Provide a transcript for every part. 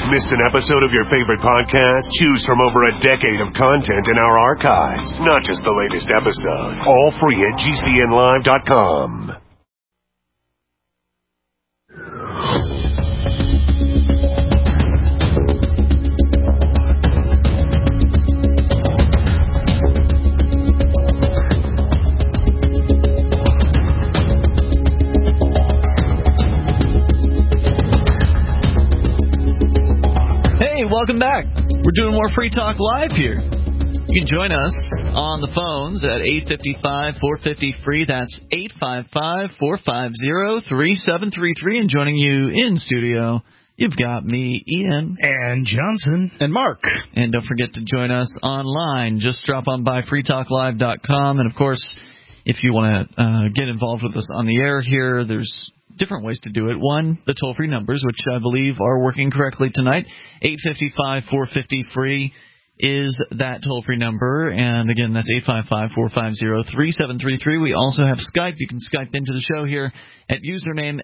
Missed an episode of your favorite podcast? Choose from over a decade of content in our archives, not just the latest episode. All free at GCNlive.com. Welcome back. We're doing more Free Talk Live here. You can join us on the phones at 855-450-FREE. That's 855-450-3733. And joining you in studio, you've got me, Ian. And Johnson. And Mark. And don't forget to join us online. Just drop on by freetalklive.com. And, of course, if you want to get involved with us on the air here, there's different ways to do it. One, the toll-free numbers, which I believe are working correctly tonight. 855-450-FREE is that toll-free number. And, again, that's 855-450-3733. We also have Skype. You can Skype into the show here at username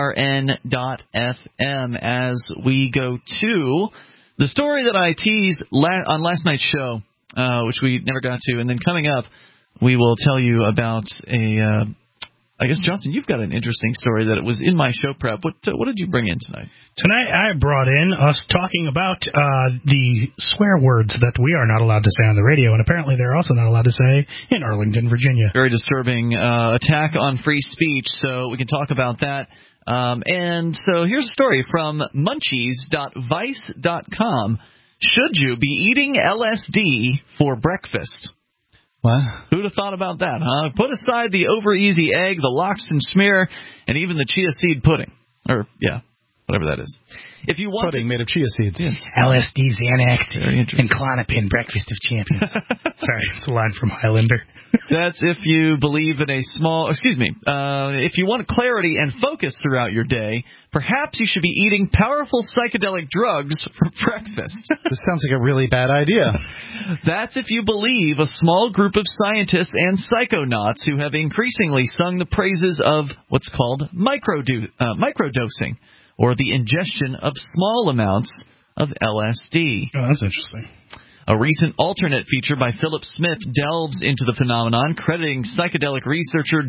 LRN.FM as we go to the story that I teased on last night's show, which we never got to. And then coming up, we will tell you about I guess, Johnson, you've got an interesting story that it was in my show prep. What did you bring in tonight? Tonight I brought in us talking about the swear words that we are not allowed to say on the radio, and apparently they're also not allowed to say in Arlington, Virginia. Very disturbing attack on free speech, so we can talk about that. And so here's a story from munchies.vice.com. Should you be eating LSD for breakfast? What? Who'd have thought about that, huh? Put aside the over-easy egg, the lox and smear, and even the chia seed pudding. Or, yeah, whatever that is. If you want pudding made of chia seeds. Yes. LSD, Xanax, and Klonopin, breakfast of champions. Sorry, it's a line from Highlander. That's if you believe in if you want clarity and focus throughout your day, perhaps you should be eating powerful psychedelic drugs for breakfast. This sounds like a really bad idea. That's if you believe a small group of scientists and psychonauts who have increasingly sung the praises of what's called microdosing, or the ingestion of small amounts of LSD. Oh, that's interesting. A recent alternate feature by Philip Smith delves into the phenomenon, crediting psychedelic researcher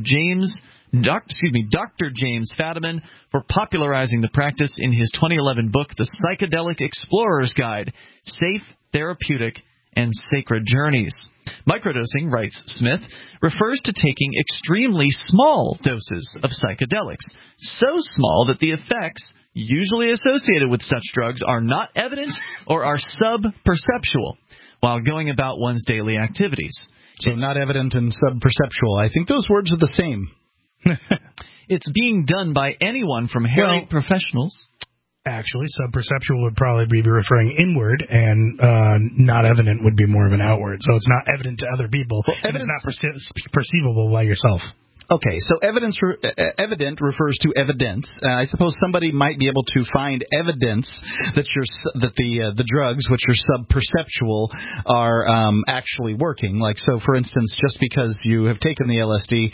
Dr. James Fadiman for popularizing the practice in his 2011 book, The Psychedelic Explorer's Guide, Safe, Therapeutic, and Sacred Journeys. Microdosing, writes Smith, refers to taking extremely small doses of psychedelics, so small that the effects usually associated with such drugs are not evident or are sub-perceptual while going about one's daily activities. So not evident and sub-perceptual. I think those words are the same. It's being done by anyone from harried professionals. Actually, sub-perceptual would probably be referring inward, and not evident would be more of an outward. So it's not evident to other people, and it's not perceivable by yourself. Okay, so evident refers to evidence. I suppose somebody might be able to find evidence that the drugs, which are sub-perceptual, are actually working. Like, so for instance, just because you have taken the LSD,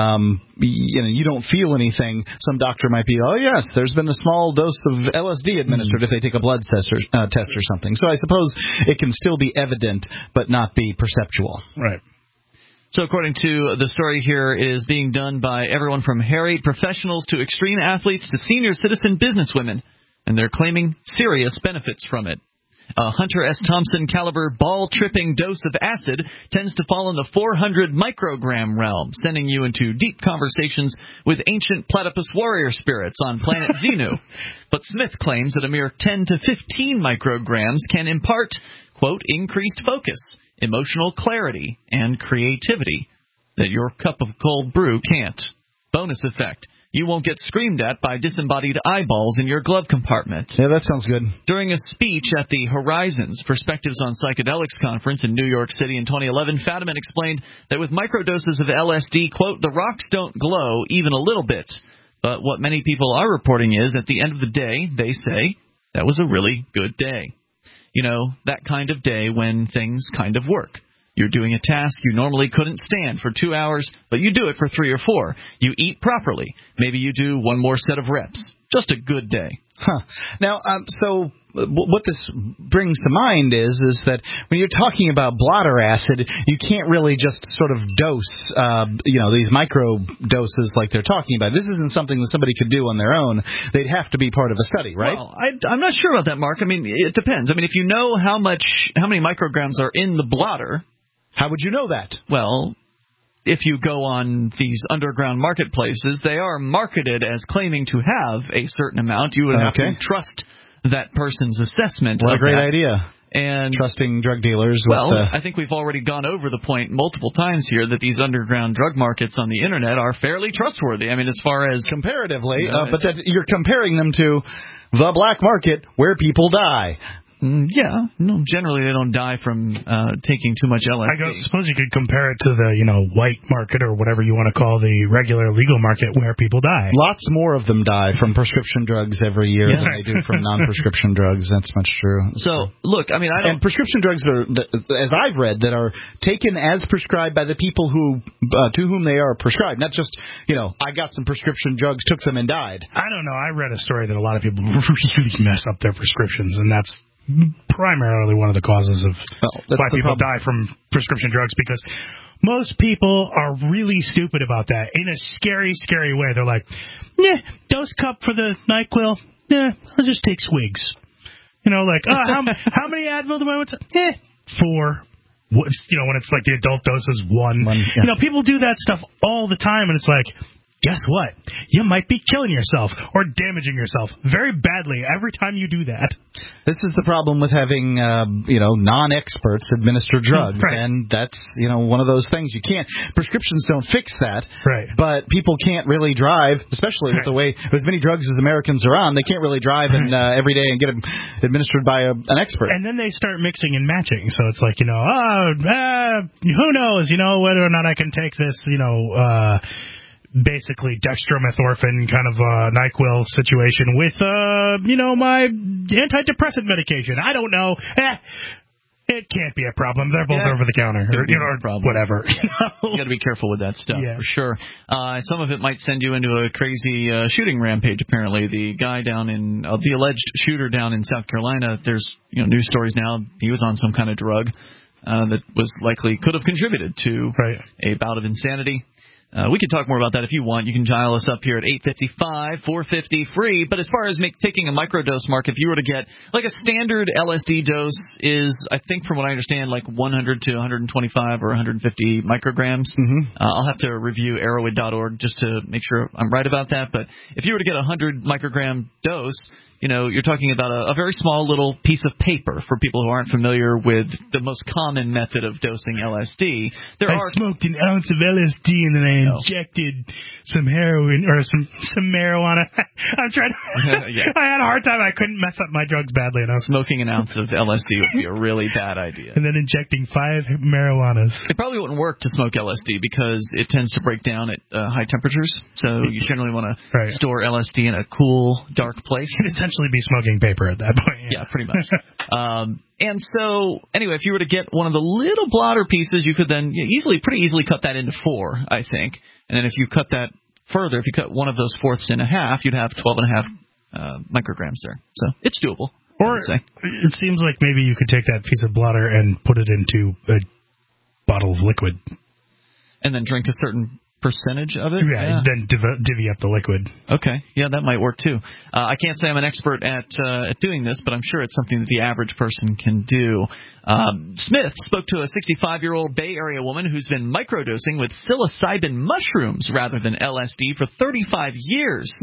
you don't feel anything. Some doctor might be, oh yes, there's been a small dose of LSD administered if they take a blood test or something. So I suppose it can still be evident, but not be perceptual. Right. So according to the story here, it is being done by everyone from harried professionals to extreme athletes to senior citizen businesswomen, and they're claiming serious benefits from it. A Hunter S. Thompson caliber ball-tripping dose of acid tends to fall in the 400 microgram realm, sending you into deep conversations with ancient platypus warrior spirits on planet Xenu. But Smith claims that a mere 10 to 15 micrograms can impart, quote, increased focus, emotional clarity, and creativity that your cup of cold brew can't. Bonus effect. You won't get screamed at by disembodied eyeballs in your glove compartment. Yeah, that sounds good. During a speech at the Horizons Perspectives on Psychedelics conference in New York City in 2011, Fadiman explained that with microdoses of LSD, quote, the rocks don't glow even a little bit. But what many people are reporting is, at the end of the day, they say, that was a really good day. You know, that kind of day when things kind of work. You're doing a task you normally couldn't stand for 2 hours, but you do it for 3 or 4. You eat properly. Maybe you do one more set of reps. just a good day. Huh. Now, so what this brings to mind is that when you're talking about blotter acid, you can't really just sort of dose, these micro doses like they're talking about. This isn't something that somebody could do on their own. They'd have to be part of a study, right? Well, I'm not sure about that, Mark. I mean, it depends. I mean, if you know how many micrograms are in the blotter, how would you know that? Well, if you go on these underground marketplaces, they are marketed as claiming to have a certain amount. You would have to trust that person's assessment. What a great idea. And trusting drug dealers. I think we've already gone over the point multiple times here that these underground drug markets on the Internet are fairly trustworthy. I mean, as far as comparatively, but that you're comparing them to the black market where people die. Yeah, no. Generally, they don't die from taking too much LSD. I suppose you could compare it to the white market or whatever you want to call the regular legal market where people die. Lots more of them die from prescription drugs every year than they do from non-prescription drugs. That's much true. So look, I mean, and prescription drugs are, as I've read, that are taken as prescribed by the people who to whom they are prescribed. Not just I got some prescription drugs, took them and died. I don't know. I read a story that a lot of people really mess up their prescriptions, and that's primarily one of the causes of why people die from prescription drugs, because most people are really stupid about that in a scary, scary way. They're like, dose cup for the NyQuil, I'll just take swigs. How many Advil do I want to? 4. When it's like the adult dose is 1. People do that stuff all the time, and it's like, guess what? You might be killing yourself or damaging yourself very badly every time you do that. This is the problem with having, non-experts administer drugs. Right. And that's, one of those things. You can't, prescriptions don't fix that. Right. But people can't really drive, especially with the way, as many drugs as Americans are on, they can't really drive every day and get them administered by an expert. And then they start mixing and matching. So it's like, who knows, whether or not I can take this, basically dextromethorphan kind of NyQuil situation with, my antidepressant medication. I don't know. It can't be a problem. They're both over the counter, or whatever. You got to be careful with that stuff, for sure. Some of it might send you into a crazy shooting rampage. Apparently, the guy the alleged shooter down in South Carolina. There's news stories now. He was on some kind of drug that could have contributed to a bout of insanity. We can talk more about that if you want. You can dial us up here at 855-450-FREE. But as far as taking a microdose, Mark, if you were to get, a standard LSD dose is, I think from what I understand, 100 to 125 or 150 micrograms. Mm-hmm. I'll have to review Arrowhead.org just to make sure I'm right about that. But if you were to get a 100 microgram dose, you're talking about a very small little piece of paper for people who aren't familiar with the most common method of dosing LSD. I smoked an ounce of LSD and then I injected some heroin or some marijuana. I'm trying to. I had a hard time. I couldn't mess up my drugs badly enough. Smoking an ounce of LSD would be a really bad idea. And then injecting 5 marijuanas. It probably wouldn't work to smoke LSD because it tends to break down at high temperatures. So you generally want to store LSD in a cool, dark place. Be smoking paper at that point. Yeah, pretty much. And so, anyway, if you were to get one of the little blotter pieces, you could then pretty easily cut that into 4, I think. And then if you cut that further, if you cut one of those fourths in half, you'd have 12.5 micrograms there. So it's doable. Or it seems like maybe you could take that piece of blotter and put it into a bottle of liquid. And then drink a certain percentage of it? Yeah, then divvy up the liquid. Okay, yeah, that might work too. I can't say I'm an expert at doing this, but I'm sure it's something that the average person can do. Smith spoke to a 65-year-old Bay Area woman who's been microdosing with psilocybin mushrooms rather than LSD for 35 years.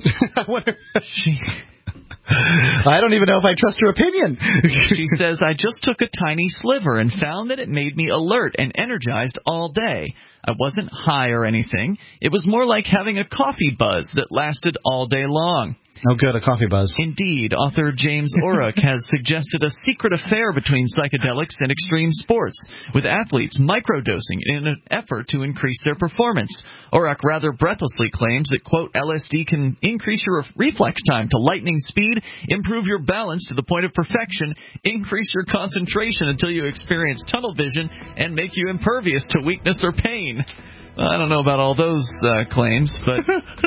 I don't even know if I trust her opinion. She says, I just took a tiny sliver and found that it made me alert and energized all day. I wasn't high or anything. It was more like having a coffee buzz that lasted all day long. Oh, good, a coffee buzz. Indeed. Author James Orrock has suggested a secret affair between psychedelics and extreme sports, with athletes microdosing in an effort to increase their performance. Orrock rather breathlessly claims that, quote, LSD can increase your reflex time to lightning speed, improve your balance to the point of perfection, increase your concentration until you experience tunnel vision, and make you impervious to weakness or pain. I don't know about all those claims, but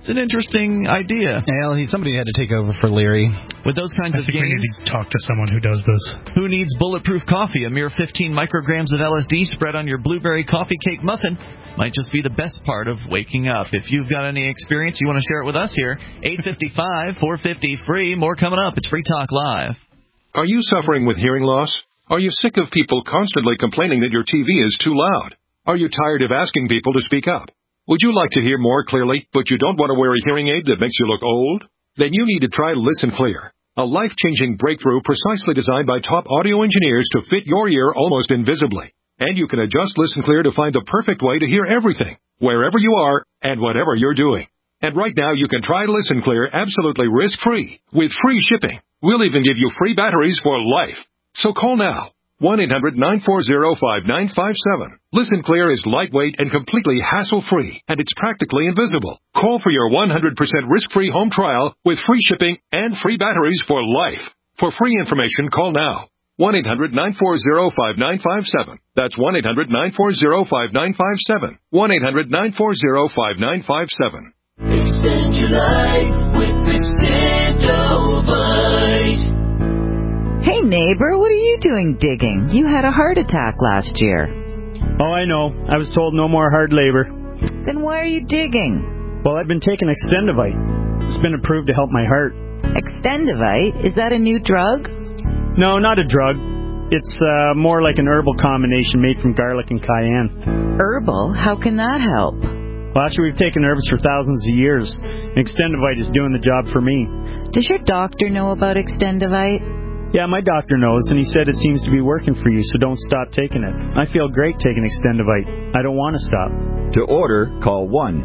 It's an interesting idea. Well, somebody had to take over for Leary. With those kinds of games, we need to talk to someone who does this. Who needs bulletproof coffee? A mere 15 micrograms of LSD spread on your blueberry coffee cake muffin might just be the best part of waking up. If you've got any experience, you want to share it with us here. 855-450-FREE. More coming up. It's Free Talk Live. Are you suffering with hearing loss? Are you sick of people constantly complaining that your TV is too loud? Are you tired of asking people to speak up? Would you like to hear more clearly, but you don't want to wear a hearing aid that makes you look old? Then you need to try Listen Clear, a life-changing breakthrough precisely designed by top audio engineers to fit your ear almost invisibly. And you can adjust Listen Clear to find the perfect way to hear everything, wherever you are and whatever you're doing. And right now you can try Listen Clear absolutely risk-free with free shipping. We'll even give you free batteries for life. So call now. 1-800-940-5957. Listen Clear is lightweight and completely hassle-free, and it's practically invisible. Call for your 100% risk-free home trial with free shipping and free batteries for life. For free information, call now. 1-800-940-5957. That's 1-800-940-5957. 1-800-940-5957. Extend your life with Extendovite. Hey, neighbor, what are you doing digging? You had a heart attack last year. Oh, I know. I was told no more hard labor. Then why are you digging? Well, I've been taking Extendovite. It's been approved to help my heart. Extendovite? Is that a new drug? No, not a drug. It's more like an herbal combination made from garlic and cayenne. Herbal? How can that help? Well, actually, we've taken herbs for thousands of years. Extendovite is doing the job for me. Does your doctor know about Extendovite? Yeah, my doctor knows, and he said it seems to be working for you, so don't stop taking it. I feel great taking Extendovite. I don't want to stop. To order, call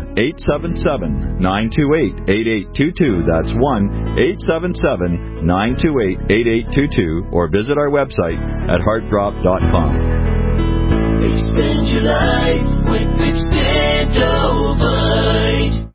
1-877-928-8822. That's 1-877-928-8822, or visit our website at heartdrop.com. Extend your life with Extendovite.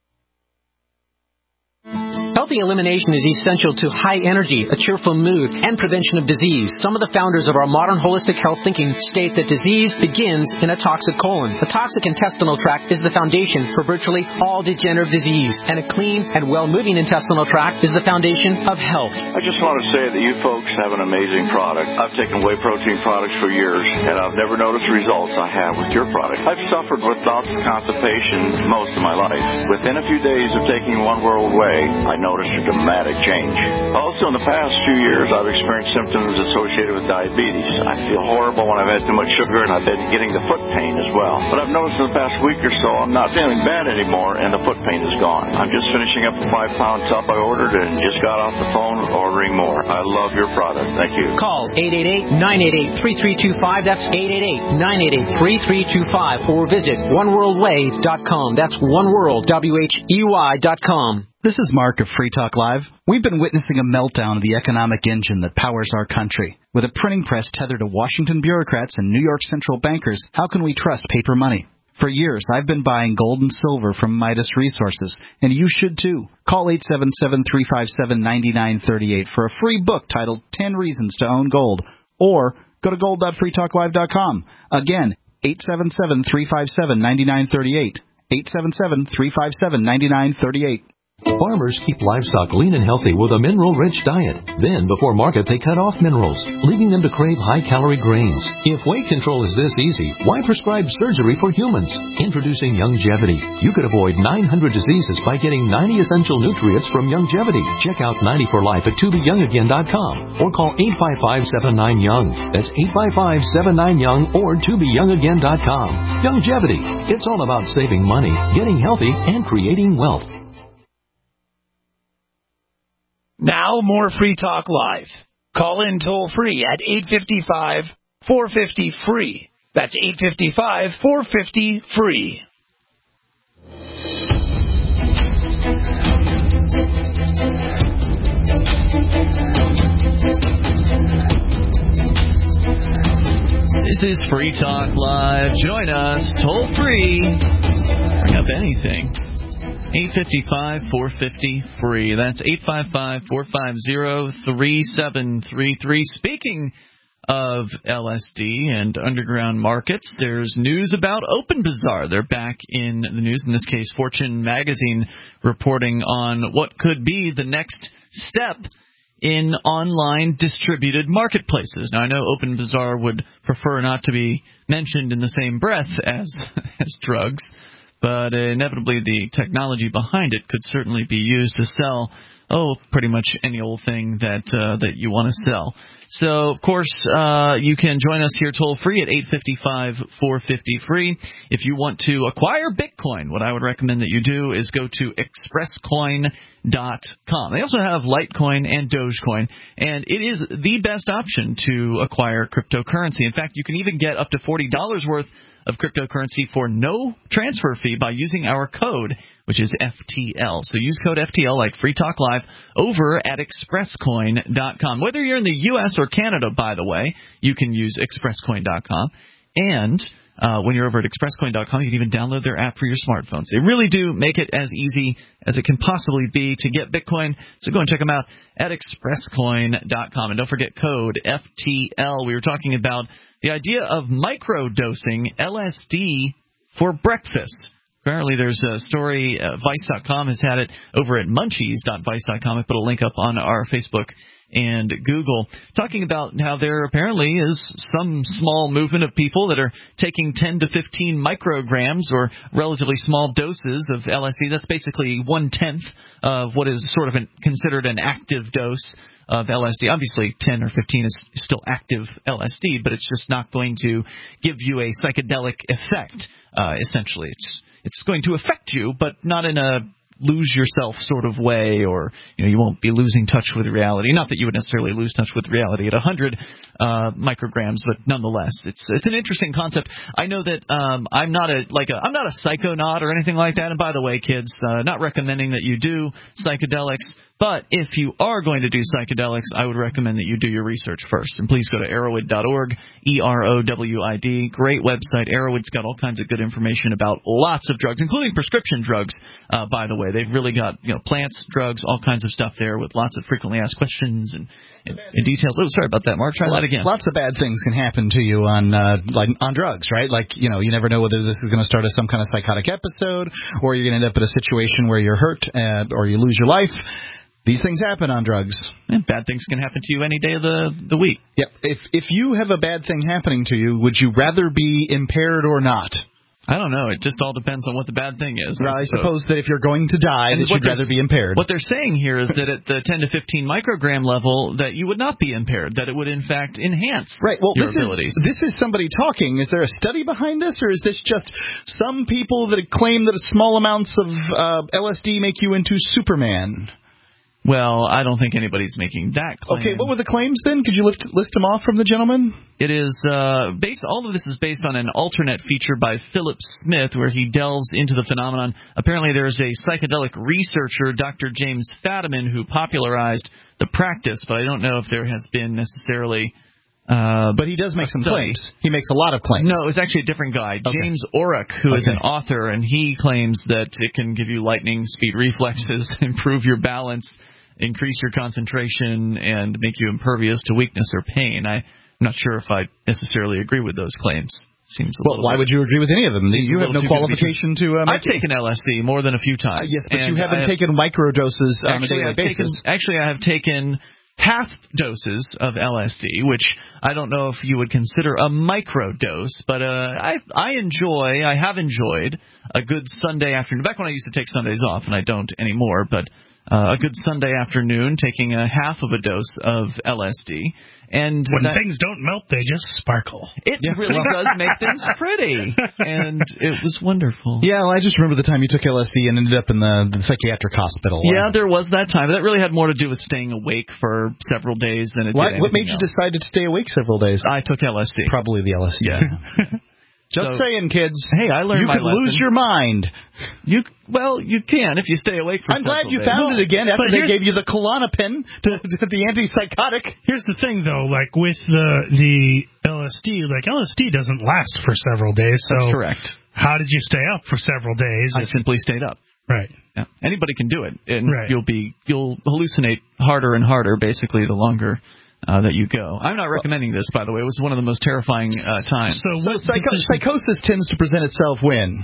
Healthy elimination is essential to high energy, a cheerful mood, and prevention of disease. Some of the founders of our modern holistic health thinking state that disease begins in a toxic colon. A toxic intestinal tract is the foundation for virtually all degenerative disease, and a clean and well-moving intestinal tract is the foundation of health. I just want to say that you folks have an amazing product. I've taken whey protein products for years, and I've never noticed the results I have with your product. I've suffered with bouts of constipation most of my life. Within a few days of taking One World Whey, I noticed a dramatic change. Also, in the past few years, I've experienced symptoms associated with diabetes. I feel horrible when I've had too much sugar, and I've been getting the foot pain as well. But I've noticed in the past week or so, I'm not feeling bad anymore, and the foot pain is gone. I'm just finishing up a 5-pound tub I ordered and just got off the phone ordering more. I love your product. Thank you. Call 888-988-3325. That's 888-988-3325. Or visit oneworldway.com. That's oneworld.com. This is Mark of Free Talk Live. We've been witnessing a meltdown of the economic engine that powers our country. With a printing press tethered to Washington bureaucrats and New York central bankers, how can we trust paper money? For years, I've been buying gold and silver from Midas Resources, and you should too. Call 877-357-9938 for a free book titled 10 Reasons to Own Gold, or go to gold.freetalklive.com. Again, 877-357-9938. 877-357-9938. Farmers keep livestock lean and healthy with a mineral-rich diet. Then, before market, they cut off minerals, leaving them to crave high-calorie grains. If weight control is this easy, why prescribe surgery for humans? Introducing Youngevity. You could avoid 900 diseases by getting 90 essential nutrients from Youngevity. Check out 90 for Life at tobeyoungagain.com or call 855-79-YOUNG. That's 855-79-YOUNG or tobeyoungagain.com. Youngevity. It's all about saving money, getting healthy, and creating wealth. Now, more Free Talk Live. Call in toll-free at 855-450-FREE. That's 855-450-FREE. This is Free Talk Live. Join us toll-free. Bring up anything. 855-450-FREE. That's 855-450-3733. Speaking of LSD and underground markets, there's news about OpenBazaar. They're back in the news, in this case Fortune magazine reporting on what could be the next step in online distributed marketplaces. Now, I know OpenBazaar would prefer not to be mentioned in the same breath as drugs, but inevitably the technology behind it could certainly be used to sell pretty much any old thing that you want to sell. So, of course, you can join us here toll-free at 855-450-FREE. If you want to acquire Bitcoin, what I would recommend that you do is go to expresscoin.com. They also have Litecoin and Dogecoin, and it is the best option to acquire cryptocurrency. In fact, you can even get up to $40 worth of cryptocurrency for no transfer fee by using our code, which is FTL. So use code FTL like Free Talk Live over at expresscoin.com. Whether you're in the U.S. or Canada, by the way, you can use expresscoin.com. And when you're over at expresscoin.com, you can even download their app for your smartphones. They really do make it as easy as it can possibly be to get Bitcoin. So go and check them out at expresscoin.com. And don't forget code FTL. We were talking about the idea of microdosing LSD for breakfast. Apparently there's a story, Vice.com has had it over at munchies.vice.com. I put a link up on our Facebook and Google, talking about how there apparently is some small movement of people that are taking 10 to 15 micrograms or relatively small doses of LSD. That's basically 1/10 of what is sort of considered an active dose of LSD. Obviously, 10 or 15 is still active LSD, but it's just not going to give you a psychedelic effect, essentially. It's going to affect you, but not in a lose yourself sort of way, or you won't be losing touch with reality. Not that you would necessarily lose touch with reality at 100 micrograms, but nonetheless, it's an interesting concept. I know that I'm not a psychonaut or anything like that. And by the way, kids, not recommending that you do psychedelics. But if you are going to do psychedelics, I would recommend that you do your research first. And please go to Erowid.org, EROWID. Great website. Erowid's got all kinds of good information about lots of drugs, including prescription drugs, by the way. They've really got plants, drugs, all kinds of stuff there with lots of frequently asked questions and details. Oh, sorry about that, Mark. Try that again. Lots of bad things can happen to you on drugs, right? Like, you never know whether this is going to start as some kind of psychotic episode, or you're going to end up in a situation where you're hurt or you lose your life. These things happen on drugs. And bad things can happen to you any day of the week. Yep. If you have a bad thing happening to you, would you rather be impaired or not? I don't know. It just all depends on what the bad thing is. Well, I suppose that if you're going to die, that you'd rather be impaired. What they're saying here is that at the 10 to 15 microgram level, that you would not be impaired, that it would, in fact, enhance your abilities. This is somebody talking. Is there a study behind this, or is this just some people that claim that small amounts of LSD make you into Superman? Well, I don't think anybody's making that claim. Okay, what were the claims then? Could you list them off from the gentleman? It is all of this is based on an alternate feature by Philip Smith, where he delves into the phenomenon. Apparently, there's a psychedelic researcher, Dr. James Fadiman, who popularized the practice, but I don't know if there has been necessarily. But he does make some claims. He makes a lot of claims. No, it's actually a different guy, James Orrick, who is an author, and he claims that it can give you lightning speed reflexes, improve your balance, increase your concentration, and make you impervious to weakness or pain. I'm not sure if I necessarily agree with those claims. Why would you agree with any of them? You have no qualification to I've taken LSD more than a few times. Yes, but you haven't taken microdoses on a daily basis. Actually, I have taken half doses of LSD, which I don't know if you would consider a microdose, but I have enjoyed a good Sunday afternoon. Back when I used to take Sundays off, and I don't anymore, but a good Sunday afternoon taking a half of a dose of LSD. And when things don't melt, they just sparkle. It really does make things pretty, and it was wonderful. Yeah, well, I just remember the time you took LSD and ended up in the psychiatric hospital. Yeah, there was that time. That really had more to do with staying awake for several days than it did anything What made you decide to stay awake several days? I took LSD. Probably the LSD. Yeah. Saying, kids. Hey, I learned my lesson. You could lose your mind. You can if you stay awake for several days. I'm glad you found it again after they gave you the Klonopin, the antipsychotic. Here's the thing, though. Like, with the LSD, LSD doesn't last for several days. So that's correct. How did you stay up for several days? I simply stayed up. Right. Yeah. Anybody can do it. And you'll hallucinate harder and harder, basically, the longer that you go. I'm not recommending this, by the way. It was one of the most terrifying times. So psychosis tends to present itself when?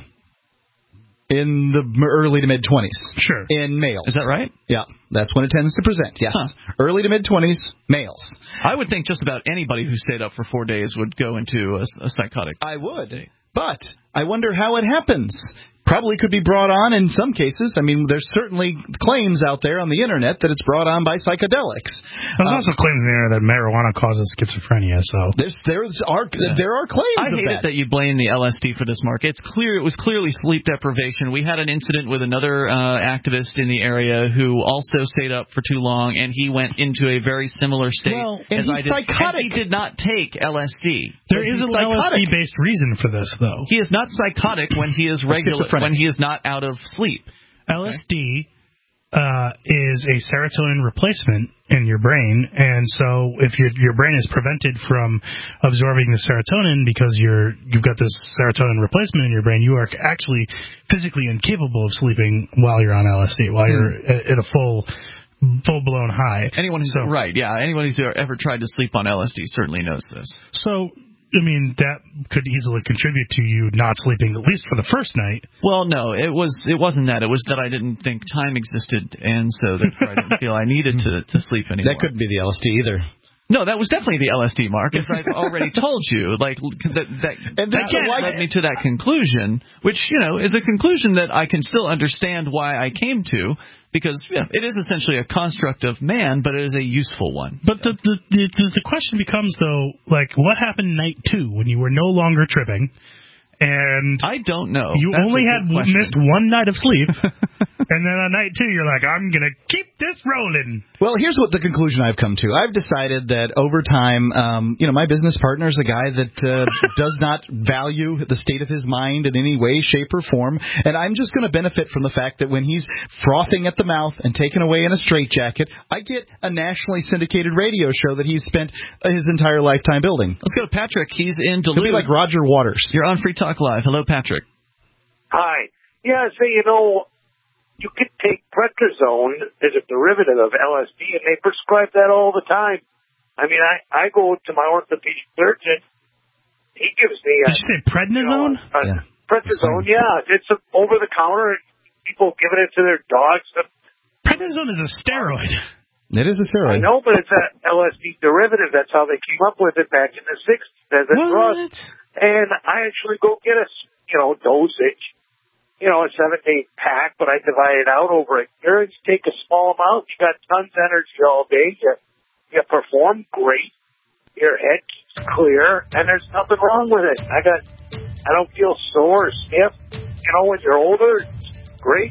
In the early to mid-20s. Sure. In males. Is that right? Yeah. That's when it tends to present, yes. Huh. Early to mid-20s, males. I would think just about anybody who stayed up for 4 days would go into a psychotic I would. State. But I wonder how it happens. Probably could be brought on in some cases. I mean, there's certainly claims out there on the Internet that it's brought on by psychedelics. There's also claims in the Internet that marijuana causes schizophrenia. So there are claims I hate it that you blame the LSD for this, Mark. It was clearly sleep deprivation. We had an incident with another activist in the area who also stayed up for too long, and he went into a very similar state as I did. Psychotic. And he did not take LSD. There is an LSD-based reason for this, though. He is not psychotic when he is regular. When he is not out of sleep. LSD is a serotonin replacement in your brain, and so if your brain is prevented from absorbing the serotonin because you've got this serotonin replacement in your brain, you are actually physically incapable of sleeping while you're on LSD, while you're at a full-blown high. Anyone who's ever tried to sleep on LSD certainly knows this. So, I mean, that could easily contribute to you not sleeping, at least for the first night. Well, no, it wasn't that. It was that I didn't think time existed, and so therefore I didn't feel I needed to sleep anymore. That couldn't be the LSD either. No, that was definitely the LSD, Mark, as I've already told you. Like that led me to that conclusion, which, is a conclusion that I can still understand why I came to, because it is essentially a construct of man, but it is a useful one. But the question becomes, though, like, what happened night 2 when you were no longer tripping? And I don't know. You only had missed one night of sleep, and then on night 2, you're like, I'm going to keep this rolling. Well, here's what the conclusion I've come to. I've decided that over time, my business partner is a guy that does not value the state of his mind in any way, shape, or form, and I'm just going to benefit from the fact that when he's frothing at the mouth and taken away in a straitjacket, I get a nationally syndicated radio show that he's spent his entire lifetime building. Let's go to Patrick. He's in Duluth. He'll be like Roger Waters. You're on Free Talk Live. Hello, Patrick. Hi. Yeah, so, you could take prednisone as a derivative of LSD, and they prescribe that all the time. I mean, I go to my orthopedic surgeon. He gives me Did you say prednisone? Prednisone, yeah. It's over the counter. People giving it to their dogs. Prednisone is a steroid. It is a steroid. I know, but it's an LSD derivative. That's how they came up with it back in the 60s as a drug. And I actually go get a, dosage, a 7-day pack, but I divide it out over a year. You take a small amount, you got tons of energy all day. You perform great. Your head keeps clear, and there's nothing wrong with it. I don't feel sore or stiff. When you're older, it's great.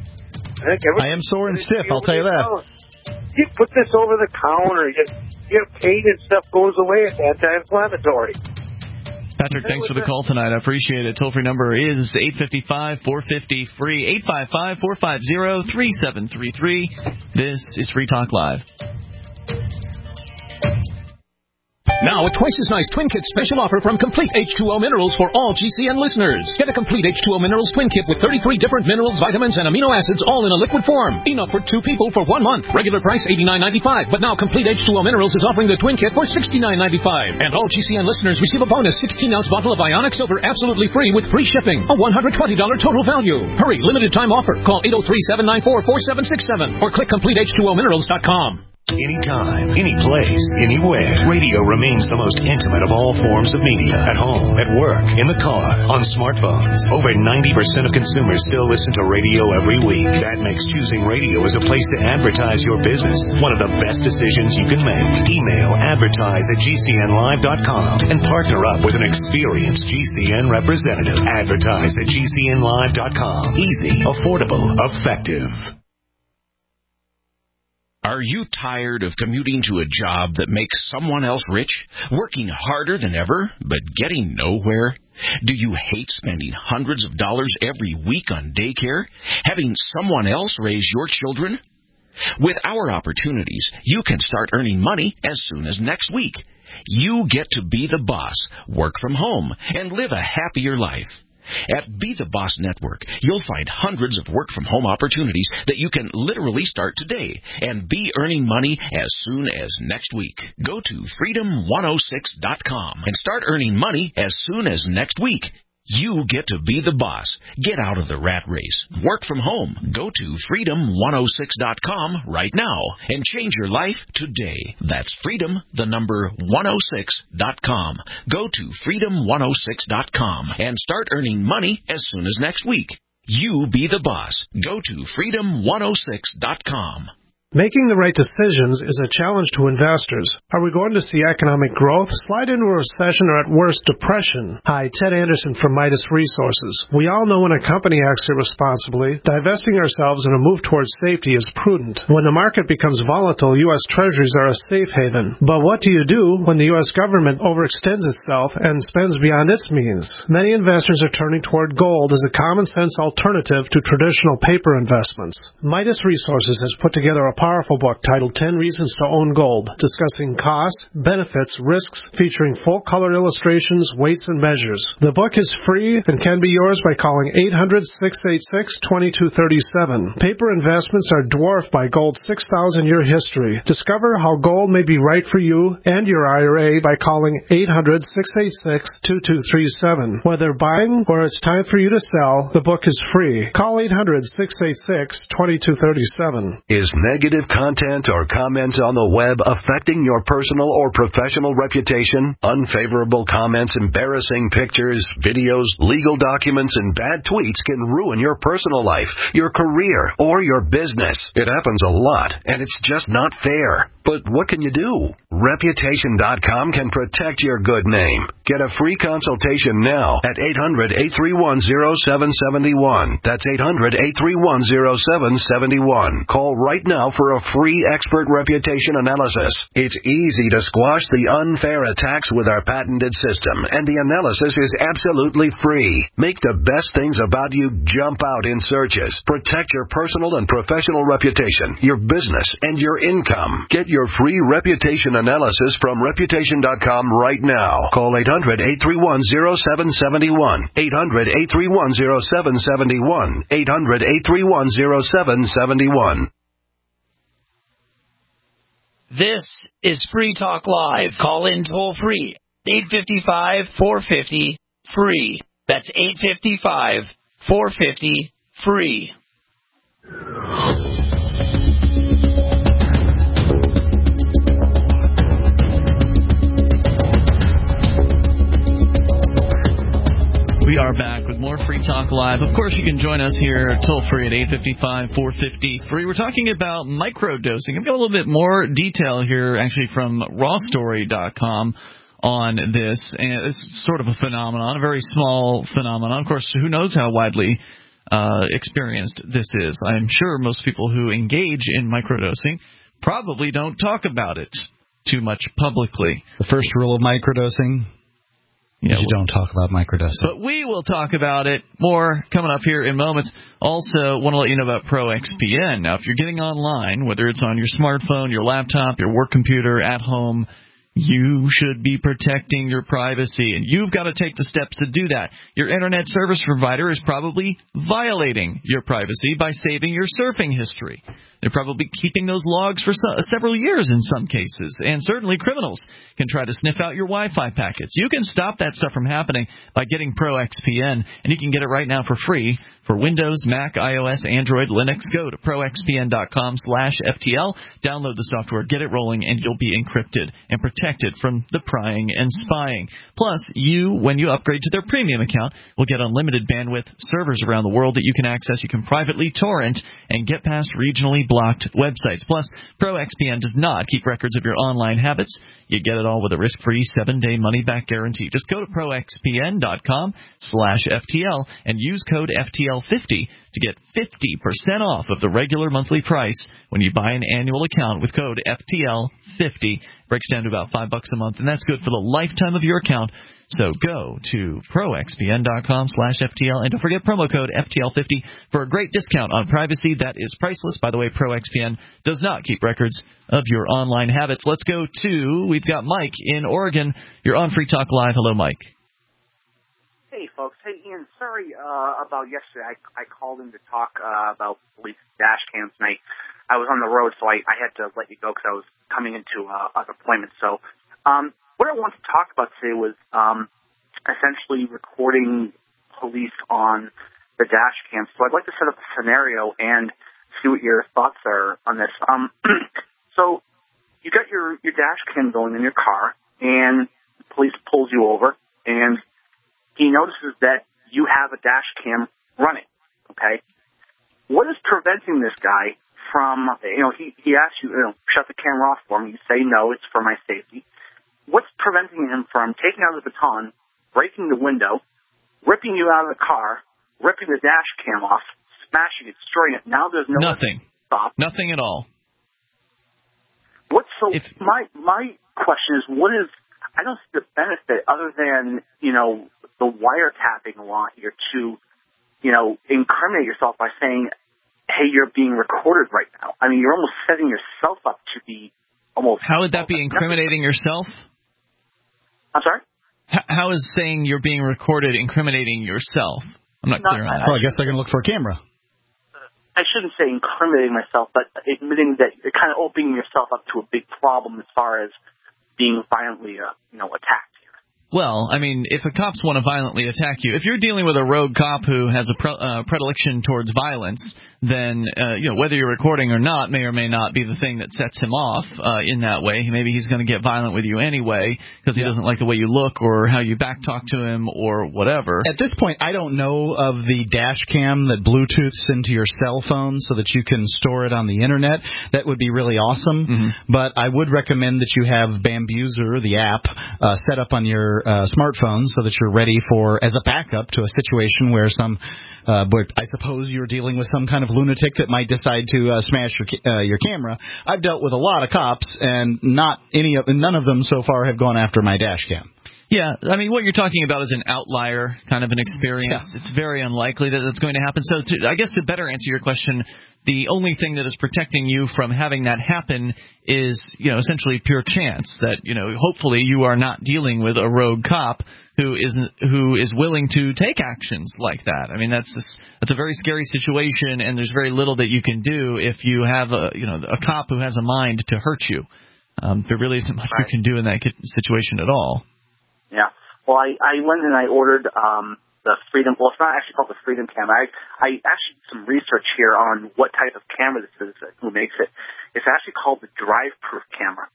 I am sore and stiff, I'll tell you that. You put this over the counter, your pain and stuff goes away. It's anti-inflammatory. Patrick, thanks for the call tonight. I appreciate it. Toll-free number is 855-450-FREE, 855-450-3733. This is Free Talk Live. Now, a twice as nice Twin Kit special offer from Complete H2O Minerals for all GCN listeners. Get a Complete H2O Minerals Twin Kit with 33 different minerals, vitamins, and amino acids all in a liquid form. Enough for 2 people for 1 month. Regular price $89.95. But now Complete H2O Minerals is offering the Twin Kit for $69.95. And all GCN listeners receive a bonus 16-ounce bottle of Ionic Silver absolutely free with free shipping. A $120 total value. Hurry, limited time offer. Call 803-794-4767 or click CompleteH2OMinerals.com. Anytime, any place, anywhere. Radio remains the most intimate of all forms of media. At home, at work, in the car, on smartphones. Over 90% of consumers still listen to radio every week. That makes choosing radio as a place to advertise your business one of the best decisions you can make. Email advertise@gcnlive.com and partner up with an experienced GCN representative. Advertise@gcnlive.com. Easy, affordable, effective. Are you tired of commuting to a job that makes someone else rich, working harder than ever, but getting nowhere? Do you hate spending hundreds of dollars every week on daycare, having someone else raise your children? With our opportunities, you can start earning money as soon as next week. You get to be the boss, work from home, and live a happier life. At Be the Boss Network, you'll find hundreds of work-from-home opportunities that you can literally start today and be earning money as soon as next week. Go to freedom106.com and start earning money as soon as next week. You get to be the boss. Get out of the rat race. Work from home. Go to freedom106.com right now and change your life today. That's freedom106.com. Go to freedom106.com and start earning money as soon as next week. You be the boss. Go to freedom106.com. Making the right decisions is a challenge to investors. Are we going to see economic growth, slide into a recession, or at worst, depression? Hi, Ted Anderson from Midas Resources. We all know when a company acts irresponsibly, divesting ourselves in a move towards safety is prudent. When the market becomes volatile, U.S. Treasuries are a safe haven. But what do you do when the U.S. government overextends itself and spends beyond its means? Many investors are turning toward gold as a common-sense alternative to traditional paper investments. Midas Resources has put together a powerful book titled 10 Reasons to Own Gold, discussing costs, benefits, risks, featuring full-color illustrations, weights, and measures. The book is free and can be yours by calling 800-686-2237. Paper investments are dwarfed by gold's 6,000-year history. Discover how gold may be right for you and your IRA by calling 800-686-2237. Whether buying or it's time for you to sell, the book is free. Call 800-686-2237. Is negative content or comments on the web affecting your personal or professional reputation? Unfavorable comments, embarrassing pictures, videos, legal documents, and bad tweets can ruin your personal life, your career, or your business. It happens a lot, and it's just not fair. But what can you do? Reputation.com can protect your good name. Get a free consultation now at 800-831-0771. That's 800-831-0771. Call right now for a free expert reputation analysis. It's easy to squash the unfair attacks with our patented system, and the analysis is absolutely free. Make the best things about you jump out in searches. Protect your personal and professional reputation, your business, and your income. Get your free reputation analysis from Reputation.com right now. Call 800-831-0771. 800-831-0771. 800-831-0771. This is Free Talk Live. Call in toll free. 855-450-FREE. That's 855-450-FREE. We are back with more Free Talk Live. Of course, you can join us here toll-free at 855-450-FREE. We're talking about microdosing. I've got a little bit more detail here, actually, from rawstory.com on this. And it's sort of a phenomenon, a very small phenomenon. Of course, who knows how widely experienced this is. I'm sure most people who engage in microdosing probably don't talk about it too much publicly. The first rule of microdosing? Yeah, you don't talk about microdosing. But we will talk about it more coming up here in moments. Also, want to let you know about ProXPN. Now, if you're getting online, whether it's on your smartphone, your laptop, your work computer, at home, you should be protecting your privacy, and you've got to take the steps to do that. Your internet service provider is probably violating your privacy by saving your surfing history. They're probably keeping those logs for several years in some cases, and certainly criminals can try to sniff out your Wi-Fi packets. You can stop that stuff from happening by getting ProXPN, and you can get it right now for free for Windows, Mac, iOS, Android, Linux. Go to proxpn.com/FTL, download the software, get it rolling, and you'll be encrypted and protected from the prying and spying. Plus, when you upgrade to their premium account, will get unlimited bandwidth, servers around the world that you can access. You can privately torrent and get past regionally blocked websites. Plus, ProXPN does not keep records of your online habits. You get it all with a risk-free 7-day money-back guarantee. Just go to proxpn.com/FTL and use code FTL50 to get 50% off of the regular monthly price when you buy an annual account with code FTL50. Breaks down to about $5 a month, and that's good for the lifetime of your account. So go to proxpn.com/FTL, and don't forget promo code FTL50 for a great discount on privacy that is priceless. By the way, ProXPN does not keep records of your online habits. Let's go we've got Mike in Oregon. You're on Free Talk Live. Hello, Mike. Hey, Hey, folks. Hey, Ian, sorry about yesterday. I called in to talk about police dash cams, and I was on the road, so I had to let you go because I was coming into an appointment. So what I wanted to talk about today was essentially recording police on the dash cam. So I'd like to set up a scenario and see what your thoughts are on this. So you got your dash cam going in your car, and the police pulls you over, and he notices that you have a dash cam running, okay? What is preventing this guy from, he asks you, shut the camera off for me. You say, no, it's for my safety. What's preventing him from taking out the baton, breaking the window, ripping you out of the car, ripping the dash cam off, smashing it, destroying it? Now there's nothing. Stop. Nothing at all. My question is, I don't see the benefit other than, the wiretapping law here to, incriminate yourself by saying, hey, you're being recorded right now. I mean, you're almost setting yourself up to be almost... How would that be incriminating yourself? I'm sorry? How is saying you're being recorded incriminating yourself? I'm not clear on that. Well, I guess they're going to look for a camera. I shouldn't say incriminating myself, but admitting that you're kind of opening yourself up to a big problem as far as being violently, attacked. Well, I mean, if a cops want to violently attack you, if you're dealing with a rogue cop who has a predilection towards violence, then, whether you're recording or not may or may not be the thing that sets him off in that way. Maybe he's going to get violent with you anyway because he doesn't like the way you look or how you backtalk to him or whatever. At this point, I don't know of the dash cam that Bluetooths into your cell phone so that you can store it on the Internet. That would be really awesome. Mm-hmm. But I would recommend that you have Bambuser, the app, set up on your smartphone so that you're ready for, as a backup to a situation where I suppose you're dealing with some kind of lunatic that might decide to smash your camera. I've dealt with a lot of cops, and none of them so far have gone after my dash cam. Yeah, I mean, what you're talking about is an outlier kind of an experience. Yeah. It's very unlikely that it's going to happen. So I guess to better answer your question, the only thing that is protecting you from having that happen is, essentially pure chance that, hopefully you are not dealing with a rogue cop who is willing to take actions like that. I mean, that's a very scary situation, and there's very little that you can do if you have a cop who has a mind to hurt you. There really isn't much you can do in that situation at all. Yeah. Well, I went and I ordered the Freedom. Well, it's not actually called the Freedom Cam. I actually did some research here on what type of camera this is, who makes it. It's actually called the Drive-Proof camera.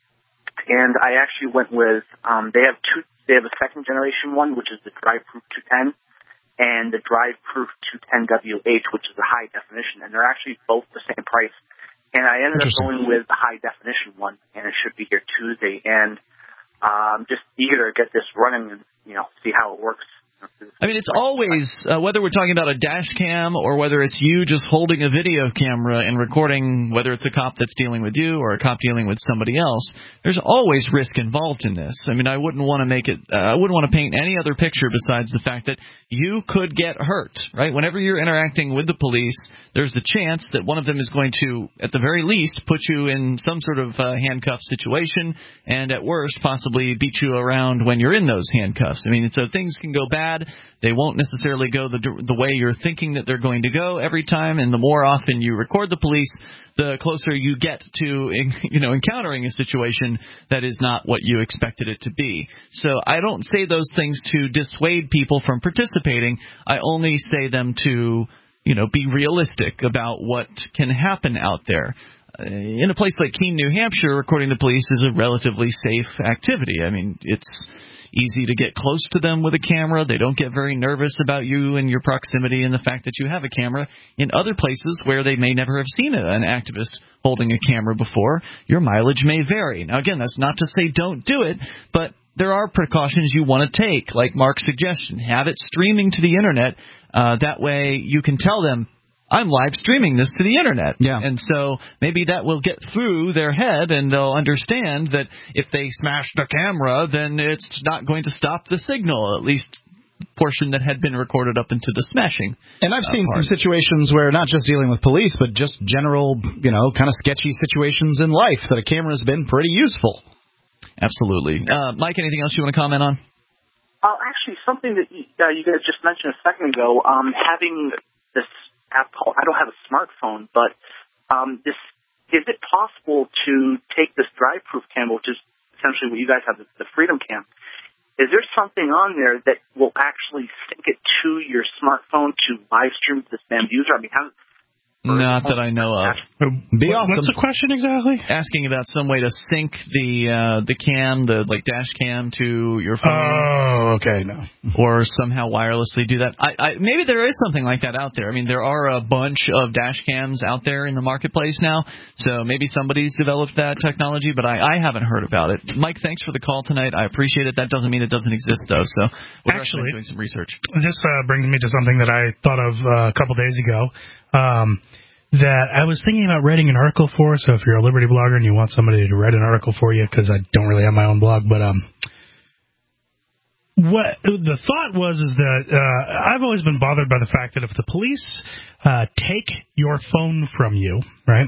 And I actually went with they have a second generation one, which is the Drive-Proof 210, and the Drive-Proof 210WH, which is the high definition. And they're actually both the same price. And I ended up going with the high definition one, and it should be here Tuesday. And just eager to get this running and, see how it works. I mean, it's always, whether we're talking about a dash cam or whether it's you just holding a video camera and recording, whether it's a cop that's dealing with you or a cop dealing with somebody else, there's always risk involved in this. I mean, I wouldn't want to paint any other picture besides the fact that you could get hurt, right? Whenever you're interacting with the police, there's the chance that one of them is going to, at the very least, put you in some sort of handcuff situation and at worst possibly beat you around when you're in those handcuffs. I mean, so things can go bad. They won't necessarily go the way you're thinking that they're going to go every time, and the more often you record the police, the closer you get to encountering a situation that is not what you expected it to be. So I don't say those things to dissuade people from participating. I only say them to be realistic about what can happen out there. In a place like Keene, New Hampshire, recording the police is a relatively safe activity. I mean, it's easy to get close to them with a camera. They don't get very nervous about you and your proximity and the fact that you have a camera. In other places where they may never have seen an activist holding a camera before, your mileage may vary. Now, again, that's not to say don't do it, but there are precautions you want to take, like Mark's suggestion. Have it streaming to the Internet. That way you can tell them, I'm live streaming this to the Internet. Yeah. And so maybe that will get through their head and they'll understand that if they smash the camera, then it's not going to stop the signal, at least portion that had been recorded up into the smashing. And I've seen some situations where not just dealing with police, but just general, kind of sketchy situations in life that a camera has been pretty useful. Absolutely. Mike, anything else you want to comment on? Actually, actually something that you guys just mentioned a second ago. Having this app called, I don't have a smartphone, but is it possible to take this drive-proof cam, which is essentially what you guys have, the Freedom Cam? Is there something on there that will actually sync it to your smartphone to live stream this Bambuser? I mean, not that I know of. Be awesome. What's the question exactly? Asking about some way to sync the cam, the dash cam to your phone. Oh, okay, no. Or somehow wirelessly do that. Maybe there is something like that out there. I mean, there are a bunch of dash cams out there in the marketplace now, so maybe somebody's developed that technology, but I haven't heard about it. Mike, thanks for the call tonight. I appreciate it. That doesn't mean it doesn't exist, though. So we're actually doing some research. This brings me to something that I thought of a couple days ago. That I was thinking about writing an article for, so if you're a Liberty blogger and you want somebody to write an article for you, because I don't really have my own blog, but what the thought was is that I've always been bothered by the fact that if the police take your phone from you, right,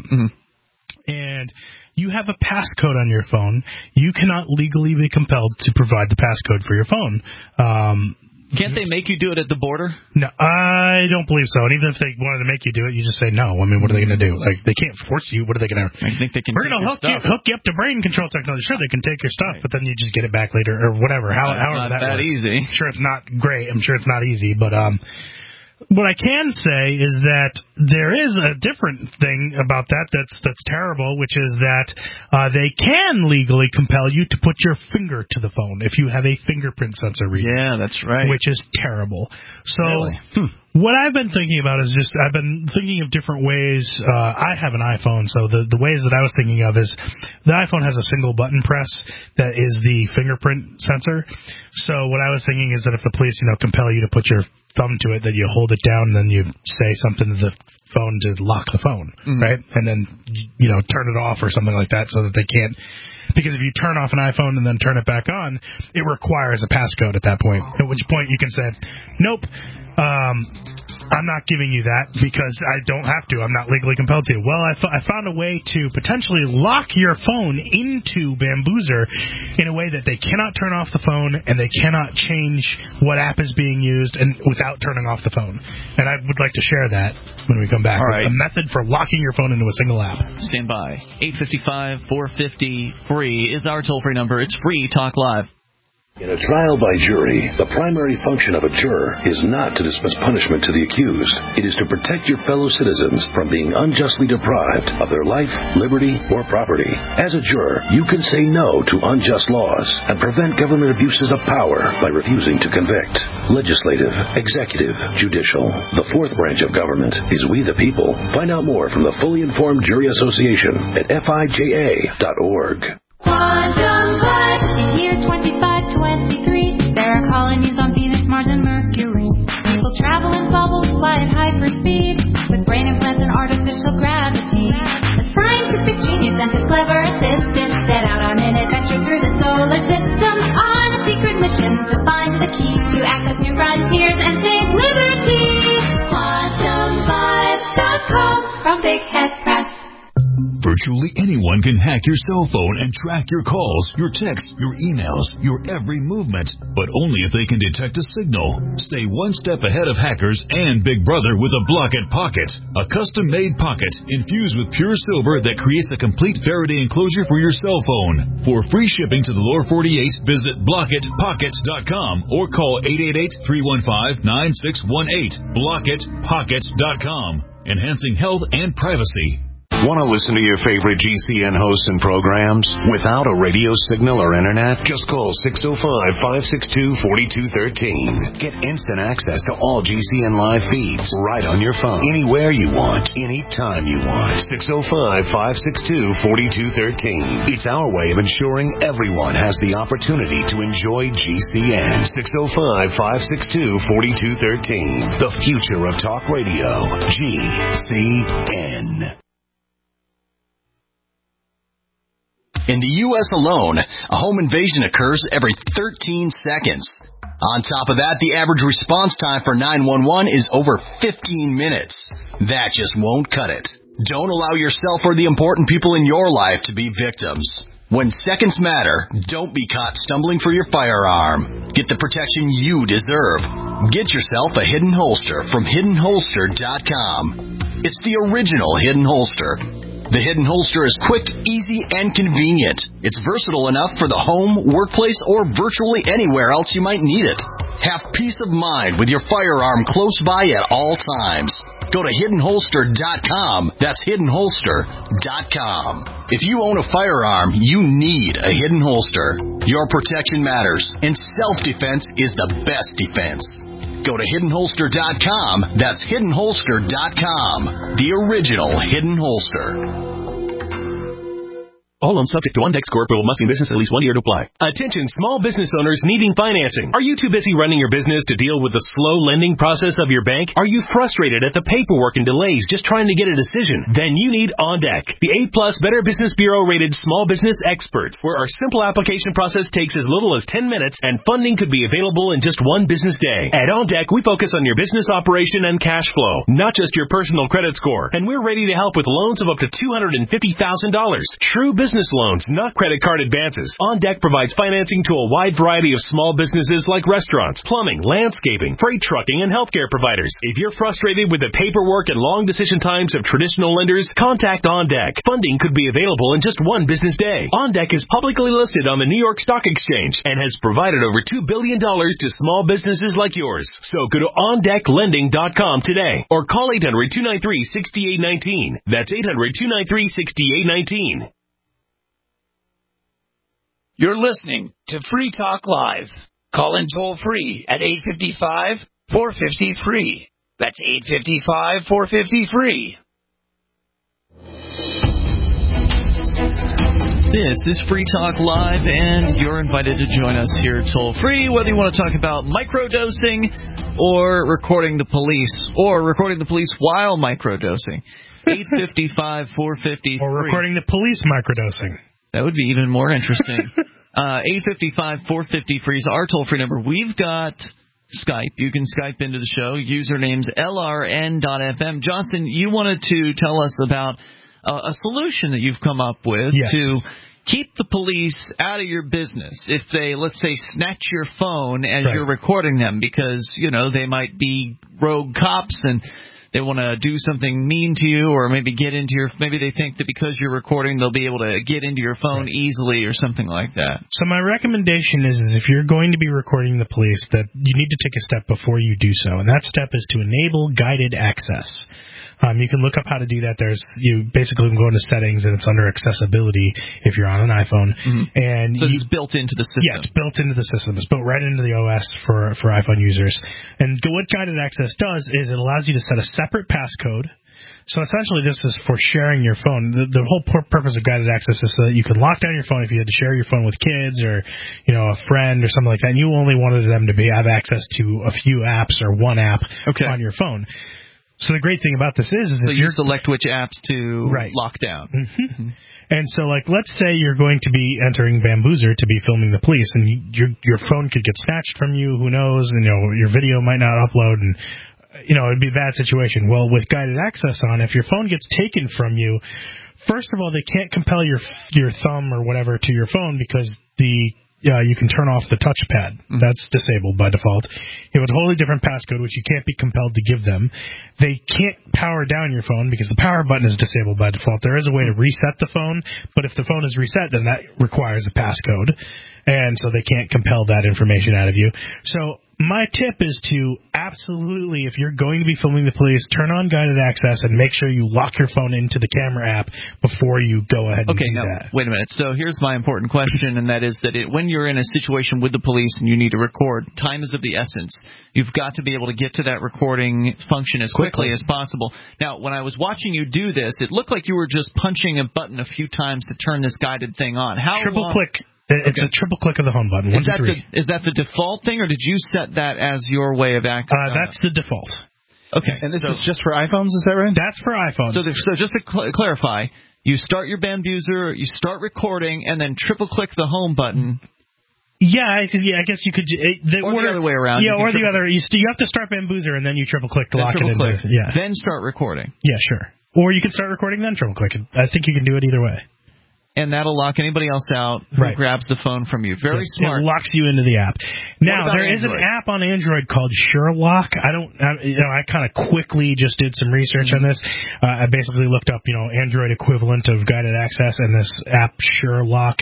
and you have a passcode on your phone, you cannot legally be compelled to provide the passcode for your phone. Can't they make you do it at the border? No, I don't believe so. And even if they wanted to make you do it, you just say no. I mean, what are they going to do? Like, they can't force you. What are they going to? I think they can. We're going to hook you up to brain control technology. Sure, they can take your stuff, but then you just get it back later or whatever. However that works. Easy. I'm sure it's not great. I'm sure it's not easy, but what I can say is that there is a different thing about that's terrible, which is that they can legally compel you to put your finger to the phone if you have a fingerprint sensor reader. Yeah, that's right. Which is terrible. So really? What I've been thinking about is I've been thinking of different ways. I have an iPhone, so the ways that I was thinking of is the iPhone has a single button press that is the fingerprint sensor. So what I was thinking is that if the police, compel you to put your thumb to it, that you hold it down and then you say something to the phone to lock the phone, right? And then, turn it off or something like that so that they can't. Because if you turn off an iPhone and then turn it back on, it requires a passcode at that point, at which point you can say, nope, I'm not giving you that because I don't have to. I'm not legally compelled to. Well, I found a way to potentially lock your phone into Bambuser in a way that they cannot turn off the phone and they cannot change what app is being used and without turning off the phone. And I would like to share that when we come back. All right. A method for locking your phone into a single app. Stand by. 855-450-FREE is our toll-free number. It's free. Talk live. In a trial by jury, the primary function of a juror is not to dismiss punishment to the accused. It is to protect your fellow citizens from being unjustly deprived of their life, liberty, or property. As a juror, you can say no to unjust laws and prevent government abuses of power by refusing to convict. Legislative, executive, judicial. The fourth branch of government is we the people. Find out more from the Fully Informed Jury Association at FIJA.org. Quantum Light, year 2523. There are colonies on Venus, Mars, and Mercury. People travel in bubbles, fly at hyperspeed, with brain implants and artificial gravity. A scientific genius and his clever assistant set out on an adventure through the solar system on a secret mission to find the key to access new frontiers and save liberty. QuantumVibes.com from Big Head Press. Virtually anyone can hack your cell phone and track your calls, your texts, your emails, your every movement, but only if they can detect a signal. Stay one step ahead of hackers and Big Brother with a Blockit Pocket, a custom-made pocket infused with pure silver that creates a complete Faraday enclosure for your cell phone. For free shipping to the lower 48, visit BlockitPocket.com or call 888-315-9618. BlockitPocket.com, enhancing health and privacy. Want to listen to your favorite GCN hosts and programs without a radio signal or internet? Just call 605-562-4213. Get instant access to all GCN live feeds right on your phone, anywhere you want, anytime you want. 605-562-4213. It's our way of ensuring everyone has the opportunity to enjoy GCN. 605-562-4213. The future of talk radio. GCN. In the U.S. alone, a home invasion occurs every 13 seconds. On top of that, the average response time for 911 is over 15 minutes. That just won't cut it. Don't allow yourself or the important people in your life to be victims. When seconds matter, don't be caught stumbling for your firearm. Get the protection you deserve. Get yourself a Hidden Holster from HiddenHolster.com. It's the original Hidden Holster. The Hidden Holster is quick, easy, and convenient. It's versatile enough for the home, workplace, or virtually anywhere else you might need it. Have peace of mind with your firearm close by at all times. Go to HiddenHolster.com. That's HiddenHolster.com. If you own a firearm, you need a Hidden Holster. Your protection matters, and self-defense is the best defense. Go to HiddenHolster.com. That's HiddenHolster.com. The original Hidden Holster. All loans subject to OnDeck score. Approval must be in business at least 1 year to apply. Attention small business owners needing financing. Are you too busy running your business to deal with the slow lending process of your bank? Are you frustrated at the paperwork and delays just trying to get a decision? Then you need OnDeck, the A+ Better Business Bureau rated small business experts, where our simple application process takes as little as 10 minutes and funding could be available in just 1 business day. At OnDeck, we focus on your business operation and cash flow, not just your personal credit score. And we're ready to help with loans of up to $250,000. True business loans, not credit card advances. OnDeck provides financing to a wide variety of small businesses like restaurants, plumbing, landscaping, freight trucking, and healthcare providers. If you're frustrated with the paperwork and long decision times of traditional lenders, contact OnDeck. Funding could be available in just 1 business day. OnDeck is publicly listed on the New York Stock Exchange and has provided over $2 billion to small businesses like yours. So go to OnDeckLending.com today or call 800-293-6819. That's 800-293-6819. You're listening to Free Talk Live. Call in toll free at 855-450-FREE. That's 855-450-FREE. This is Free Talk Live, and you're invited to join us here toll free, whether you want to talk about microdosing or recording the police, or recording the police while microdosing. 855-450-FREE. Or recording the police microdosing. That would be even more interesting. 855-450-FREE is our toll-free number. We've got Skype. You can Skype into the show. Username's LRN.FM. Johnson, you wanted to tell us about a solution that you've come up with to keep the police out of your business if they, let's say, snatch your phone as you're recording them because, you know, they might be rogue cops and they want to do something mean to you, or maybe maybe they think that because you're recording, they'll be able to get into your phone easily or something like that. So my recommendation is if you're going to be recording the police, that you need to take a step before you do so, and that step is to enable guided access. You can look up how to do that. You basically can go into settings, and it's under accessibility if you're on an iPhone. And so it's built into the system. Yeah, it's built into the system. It's built right into the OS for iPhone users. And what guided access does is it allows you to set a separate passcode. So essentially this is for sharing your phone. The whole purpose of guided access is so that you can lock down your phone if you had to share your phone with kids or, you know, a friend or something like that, and you only wanted them to have access to a few apps or one app on your phone. So the great thing about this is if you select which apps to lock down. And so, like, let's say you're going to be entering Bamboozer to be filming the police, and your phone could get snatched from you. Who knows? And, you know, your video might not upload, and, you know, it'd be a bad situation. Well, with guided access on, if your phone gets taken from you, first of all, they can't compel your thumb or whatever to your phone because you can turn off the touchpad. That's disabled by default. You have a totally different passcode, which you can't be compelled to give them. They can't power down your phone because the power button is disabled by default. There is a way to reset the phone, but if the phone is reset, then that requires a passcode. And so they can't compel that information out of you. So my tip is to absolutely, if you're going to be filming the police, turn on guided access and make sure you lock your phone into the camera app before you go ahead and do that. Wait a minute. So here's my important question, and that is that when you're in a situation with the police and you need to record, time is of the essence. You've got to be able to get to that recording function as quickly as possible. Now, when I was watching you do this, it looked like you were just punching a button a few times to turn this guided thing on. Triple click. It's a triple click of the home button. Is that the default thing, or did you set that as your way of access? That's the default. Okay. And this is just for iPhones, is that right? That's for iPhones. So just to clarify, you start your Bamboozer, you start recording, and then triple click the home button. Yeah, I guess you could. The other way around. Yeah, or the other. You have to start Bamboozer, and then you triple click to lock it in. Yeah. Then start recording. Yeah, sure. Or you can start recording, then triple click it. I think you can do it either way. And that'll lock anybody else out who grabs the phone from you. Very smart. It locks you into the app. Now, there is an app on Android called Sherlock. I kind of quickly just did some research on this. I basically looked up, Android equivalent of guided access, and this app Sherlock,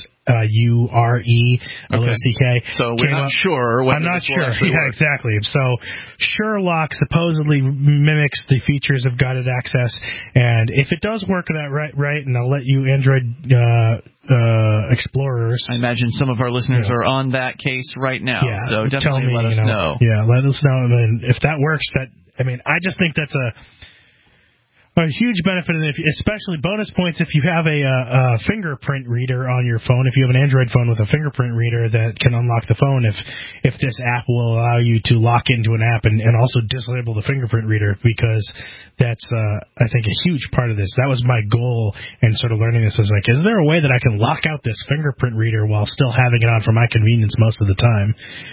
SURELOCK. So we're not sure. I'm not sure. Yeah, exactly. So Sherlock supposedly mimics the features of guided access, and if it does work that right, and I'll let you Android explorers. I imagine some of our listeners are on that case right now. Yeah, so definitely let us know. Yeah, let us know. And if that works, I just think that's a huge benefit, and especially bonus points if you have a fingerprint reader on your phone. If you have an Android phone with a fingerprint reader that can unlock the phone, if this app will allow you to lock into an app and also disable the fingerprint reader, because that's I think a huge part of this. That was my goal in sort of learning this. Was like, is there a way that I can lock out this fingerprint reader while still having it on for my convenience most of the time?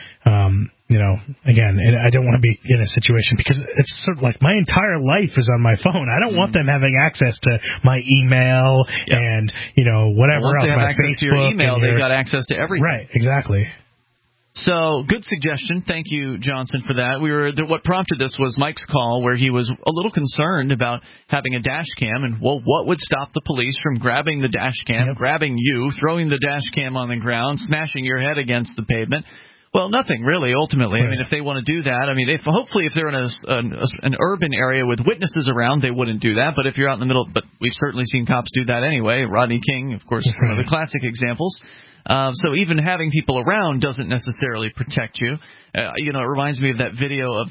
Again, and I don't want to be in a situation because it's sort of like my entire life is on my phone. I don't want them having access to my email and, whatever else. Once they have my access Facebook to your email, they've got access to everything. Right, exactly. So, good suggestion. Thank you, Johnson, for that. What prompted this was Mike's call where he was a little concerned about having a dash cam, and what would stop the police from grabbing the dash cam, grabbing you, throwing the dash cam on the ground, smashing your head against the pavement? Well, nothing really. Ultimately, right. If they want to do that, hopefully, if they're in an urban area with witnesses around, they wouldn't do that. But if you're out in the middle, but we've certainly seen cops do that anyway. Rodney King, of course, one of the classic examples. So even having people around doesn't necessarily protect you. It reminds me of that video of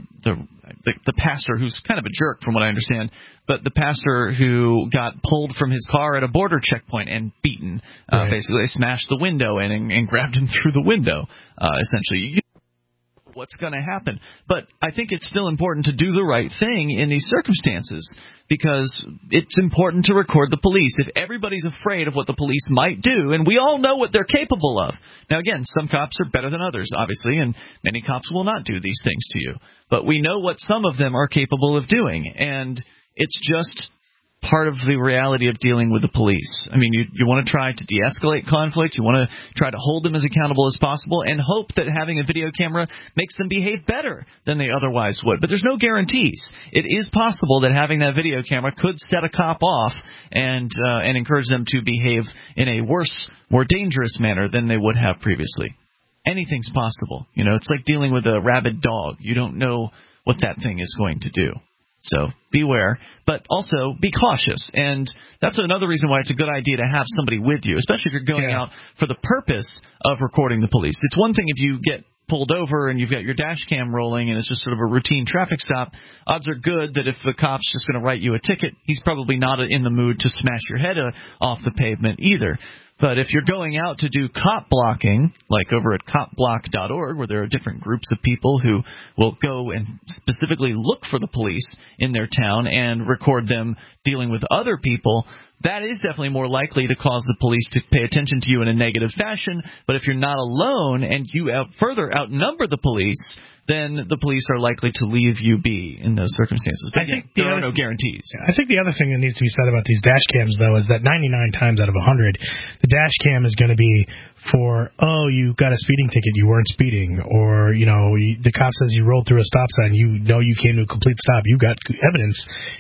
the pastor who's kind of a jerk, from what I understand. But the pastor who got pulled from his car at a border checkpoint and beaten. Right. Basically, they smashed the window in and grabbed him through the window, essentially. What's going to happen? But I think it's still important to do the right thing in these circumstances, because it's important to record the police. If everybody's afraid of what the police might do, and we all know what they're capable of. Now, again, some cops are better than others, obviously, and many cops will not do these things to you. But we know what some of them are capable of doing, and it's just part of the reality of dealing with the police. You want to try to de-escalate conflict. You want to try to hold them as accountable as possible and hope that having a video camera makes them behave better than they otherwise would. But there's no guarantees. It is possible that having that video camera could set a cop off and encourage them to behave in a worse, more dangerous manner than they would have previously. Anything's possible. It's like dealing with a rabid dog. You don't know what that thing is going to do. So beware, but also be cautious. And that's another reason why it's a good idea to have somebody with you, especially if you're going out for the purpose of recording the police. It's one thing if you get pulled over and you've got your dash cam rolling and it's just sort of a routine traffic stop. Odds are good that if the cop's just going to write you a ticket, he's probably not in the mood to smash your head off the pavement either. But if you're going out to do cop blocking, like over at copblock.org, where there are different groups of people who will go and specifically look for the police in their town and record them dealing with other people, that is definitely more likely to cause the police to pay attention to you in a negative fashion. But if you're not alone and you further outnumber the police, then the police are likely to leave you be in those circumstances. But again, there are no guarantees. I think the other thing that needs to be said about these dash cams, though, is that 99 times out of 100, the dash cam is going to be for, you got a speeding ticket, you weren't speeding, or, the cop says you rolled through a stop sign, you came to a complete stop, you got evidence,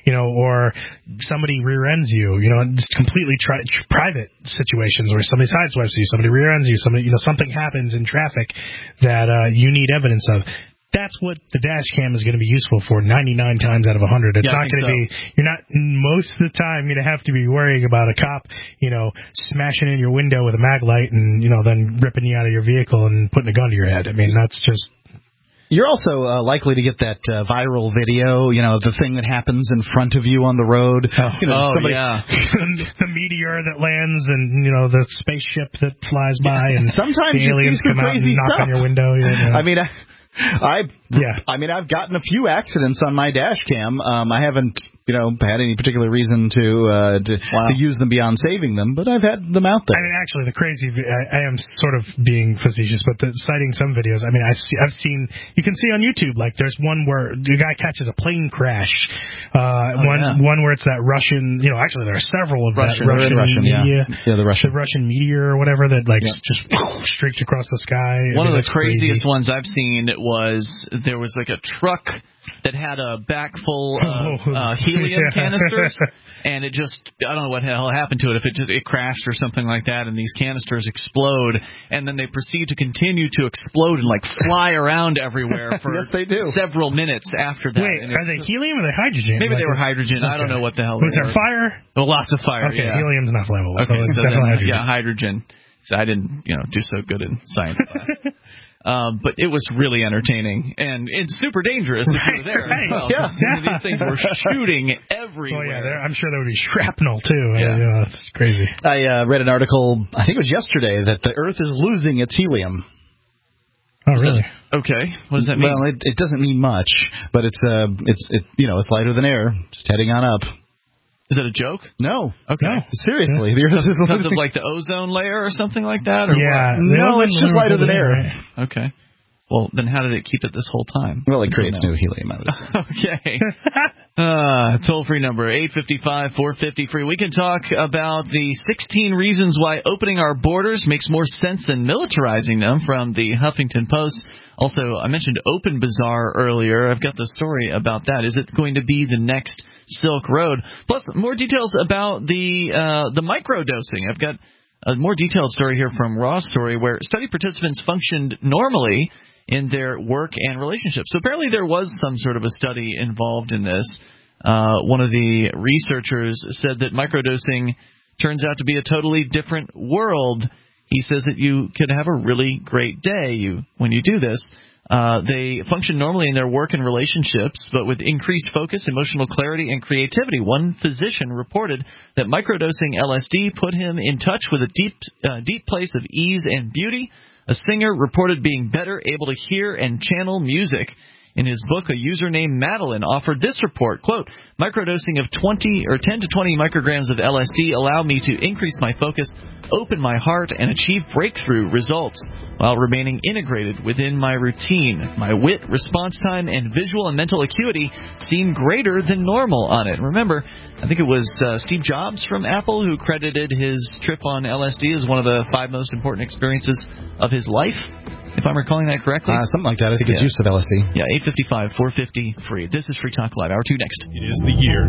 or somebody rear-ends you, it's completely private situations where somebody sideswipes you, somebody rear-ends you, something happens in traffic that you need evidence of. That's what the dash cam is going to be useful for 99 times out of 100. It's not going to be, you're not most of the time going to have to be worrying about a cop, smashing in your window with a mag light and, then ripping you out of your vehicle and putting a gun to your head. That's just... You're also likely to get that viral video, the thing that happens in front of you on the road. The meteor that lands and, the spaceship that flies by and sometimes the aliens come out and knock on your window. I've gotten a few accidents on my dash cam. I haven't had any particular reason to use them beyond saving them, but I've had them out there. I mean, actually, I am sort of being facetious, but citing some videos. I mean, I've seen. You can see on YouTube, like there's one where the guy catches a plane crash. One where it's that Russian. Actually, there are several of Russian media. Yeah, the Russian meteor or whatever that just streaks across the sky. One of the craziest ones I've seen was there was like a truck that had a back full of helium canisters, and it just, I don't know what the hell happened to it, if it crashed or something like that, and these canisters explode, and then they proceed to continue to explode and like fly around everywhere for yes, they do. several minutes after that. Wait, are they helium or are they hydrogen? Maybe they were hydrogen. Okay. I don't know what the hell was there fire? Well, lots of fire, okay, yeah. Helium's not flammable, okay, so it's so definitely then, hydrogen. Yeah, hydrogen. So I didn't, do so good in science class. But it was really entertaining, and it's super dangerous if you're there as well. Yeah. These things were shooting everywhere. Oh, yeah, I'm sure there would be shrapnel, too. Yeah. It's crazy. I read an article, I think it was yesterday, that the Earth is losing its helium. Oh, really? Okay. What does that mean? Well, it doesn't mean much, but it's lighter than air, just heading on up. Is that a joke? No. Okay. No, seriously. Yeah. Because of like the ozone layer or something like that? Or yeah. what? No, it's just lighter than air. Right. Okay. Well, then how did it keep it this whole time? Well, it creates new helium, I would assume. Okay. Toll-free number, 855-450-FREE. We can talk about the 16 reasons why opening our borders makes more sense than militarizing them from the Huffington Post. Also, I mentioned Open Bazaar earlier. I've got the story about that. Is it going to be the next Silk Road? Plus, more details about the microdosing. I've got a more detailed story here from Raw's Story where study participants functioned normally in their work and relationships. So apparently there was some sort of a study involved in this. One of the researchers said that microdosing turns out to be a totally different world. He says that you could have a really great day when you do this. They function normally in their work and relationships, but with increased focus, emotional clarity, and creativity. One physician reported that microdosing LSD put him in touch with a deep place of ease and beauty. A singer reported being better able to hear and channel music. In his book, a user named Madeline offered this report, quote, microdosing of 10 to 20 micrograms of LSD allowed me to increase my focus, open my heart, and achieve breakthrough results while remaining integrated within my routine. My wit, response time, and visual and mental acuity seemed greater than normal on it. Remember, I think it was Steve Jobs from Apple who credited his trip on LSD as one of the 5 most important experiences of his life. If I'm recalling that correctly? Something like that. I think it's use of LSD. Yeah, 855-450-FREE. This is Free Talk Live. Hour 2 next. It is the year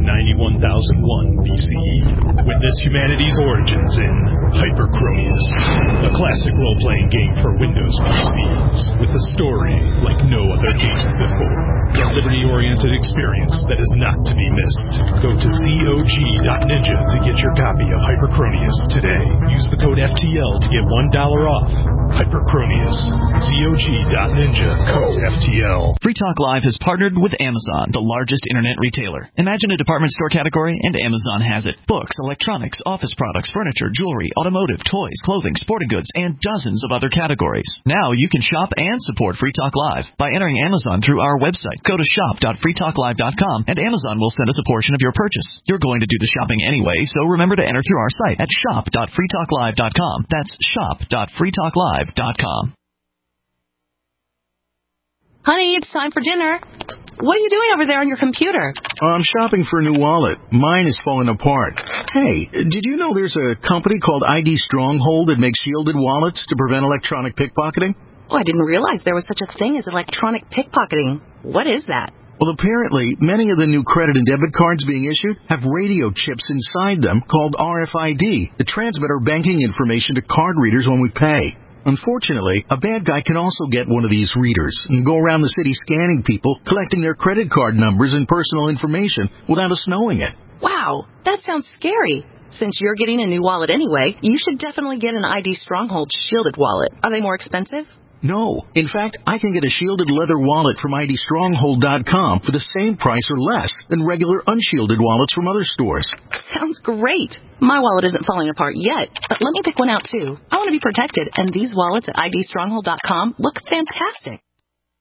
91,001 BCE. Witness humanity's origins in Hyperchronius, a classic role-playing game for Windows PCs with a story like no other game before. A liberty-oriented experience that is not to be missed. Go to ZOG.ninja to get your copy of Hyperchronius today. Use the code FTL to get $1 off. Hyperchronius. ZOG.ninja, code FTL. Free Talk Live has partnered with Amazon, the largest internet retailer. Imagine a department store category, and Amazon has it. Books, electronics, office products, furniture, jewelry, automotive, toys, clothing, sporting goods, and dozens of other categories. Now you can shop and support Free Talk Live by entering Amazon through our website. Go to shop.freetalklive.com, and Amazon will send us a portion of your purchase. You're going to do the shopping anyway, so remember to enter through our site at shop.freetalklive.com. That's shop.freetalklive.com. Honey, it's time for dinner. What are you doing over there on your computer? I'm shopping for a new wallet. Mine is falling apart. Hey, did you know there's a company called ID Stronghold that makes shielded wallets to prevent electronic pickpocketing? Oh, I didn't realize there was such a thing as electronic pickpocketing. What is that? Well, apparently, many of the new credit and debit cards being issued have radio chips inside them called RFID that transmit our banking information to card readers when we pay. Unfortunately, a bad guy can also get one of these readers and go around the city scanning people, collecting their credit card numbers and personal information without us knowing it. Wow, that sounds scary. Since you're getting a new wallet anyway, you should definitely get an ID Stronghold shielded wallet. Are they more expensive? No. In fact, I can get a shielded leather wallet from IDStronghold.com for the same price or less than regular unshielded wallets from other stores. Sounds great. My wallet isn't falling apart yet, but let me pick one out too. I want to be protected, and these wallets at IDStronghold.com look fantastic.